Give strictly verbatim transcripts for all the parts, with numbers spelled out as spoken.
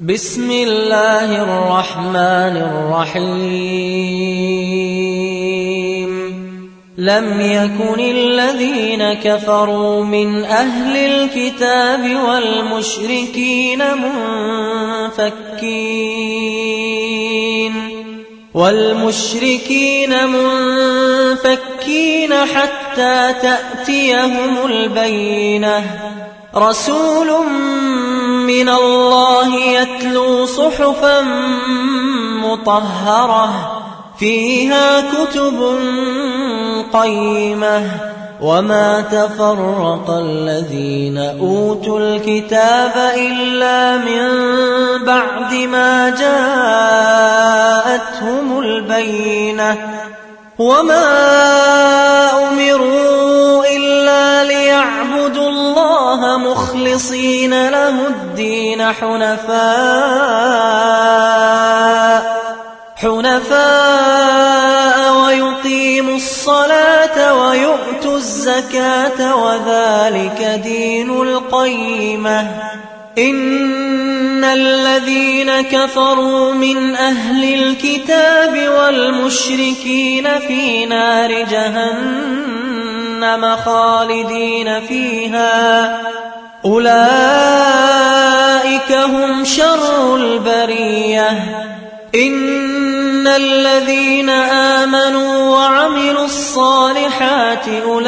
بسم الله الرحمن الرحيم لم يكن الذين كفروا من أهل الكتاب والمشركين منفكين والمشركين منفكين حتى تأتيهم البينة رسول من الله يتلو صحفا مطهرة فيها كتب قيمة وما تفرق الذين أوتوا الكتاب إلا من بعد ما جاءتهم البينة وما أمروا إلا ليعبدوا الله مخلصين له الدين حنفاء حنفاء ويقيموا الصلاة ويؤتوا الزكاة وذلك دين القيمة إن الذين كفروا من أهل الكتاب والمشركين في نار جهنم خالدين فيها أولئك هم شر البرية إن الذين آمنوا وعملوا الصالحات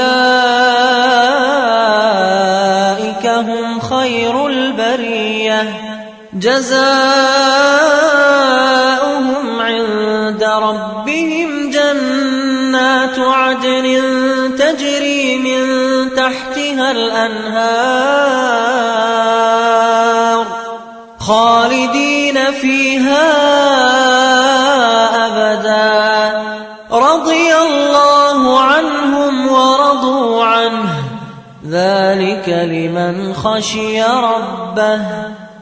أولئك هم خير البرية جزاؤهم عند ربهم جنات عدن تجري من تحتها الأنهار خالدين فيها أبدا رضي الله عنهم ورضوا عنه ذلك لمن خشي ربه